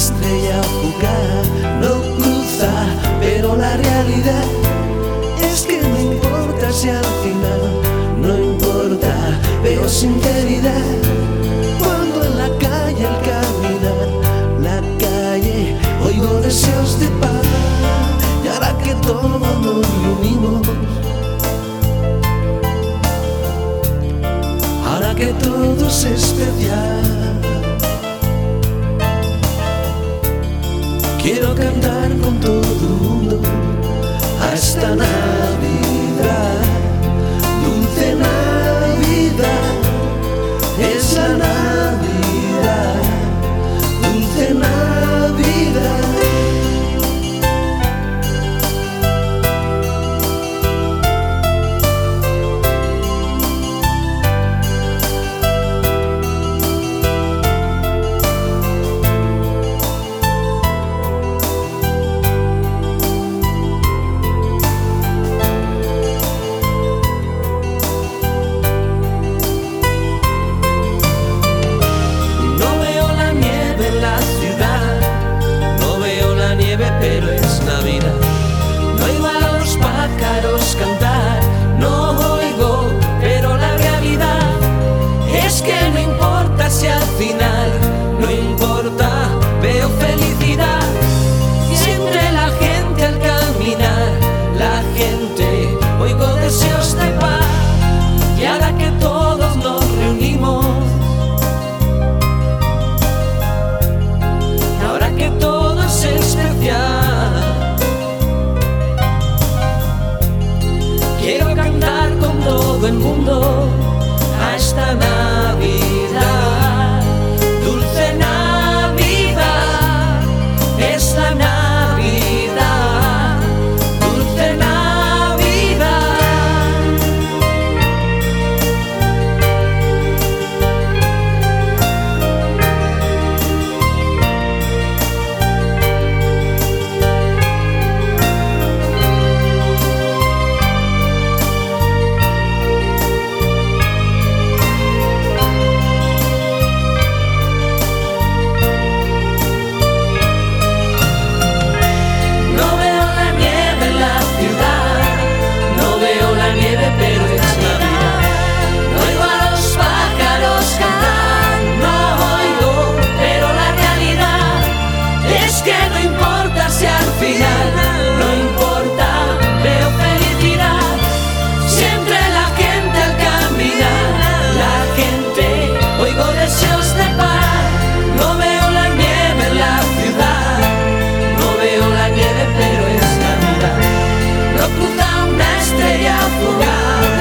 estrella fugaz no cruza, pero la realidad es que no importa si al final, no importa, veo sinceridad cuando en la calle al caminar, la calle, oigo deseos de paz. Y ahora que todos nos unimos, ahora que todo es especial, quiero cantar con todo el mundo a esta Navidad. Dulce Navidad, es la Navidad. Dulce Navidad. Pero es Navidad. No oigo a los pájaros cantar, no oigo, pero la realidad es que no importa si al final, no importa, veo felicidad. Siempre la gente al caminar, la gente, oigo deseos de paz. Y ahora que todos nos reunimos, ahora que todo es especial, quiero cantar con todo el mundo a esta Navidad. Dulce Navidad, es la Navidad. Dulce Navidad. Pero es Navidad. No oigo a los pájaros cantar, no oigo, pero la realidad es que no importa si al final, no importa, veo felicidad. Siempre la gente al caminar, la gente, oigo deseos de paz. No veo la nieve en la ciudad, no veo la nieve, pero es Navidad. No cruza una estrella fugaz,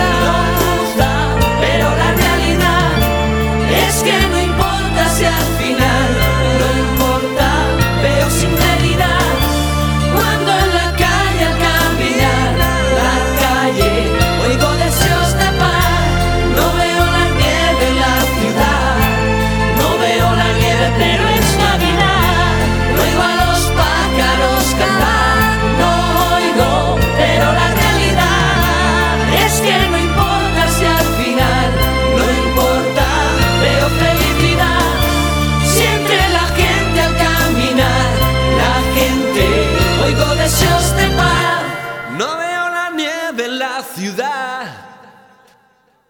pero es Navidad. No oigo a los pájaros cantar, no oigo, pero la realidad es que no importa si al final, no importa, veo felicidad. Siempre la gente al caminar, la gente, oigo deseos de paz. No veo la nieve en la ciudad,